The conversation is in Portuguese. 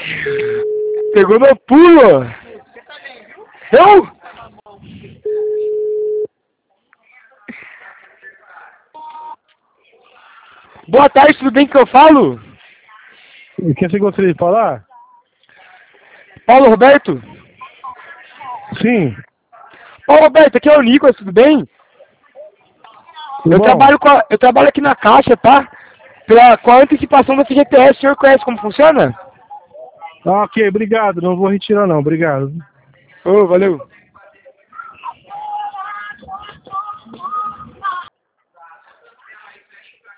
Pegou no pulo. Eu? Boa tarde, tudo bem que eu falo? O que você gostaria de falar? Paulo Roberto? Sim. Paulo Roberto, aqui é o Nicolas, tudo bem? Tudo Eu bom? trabalho aqui na Caixa, tá? Com a antecipação da FGTS, o senhor conhece como funciona? Ah, ok, obrigado. Não vou retirar não, obrigado. Ô, valeu.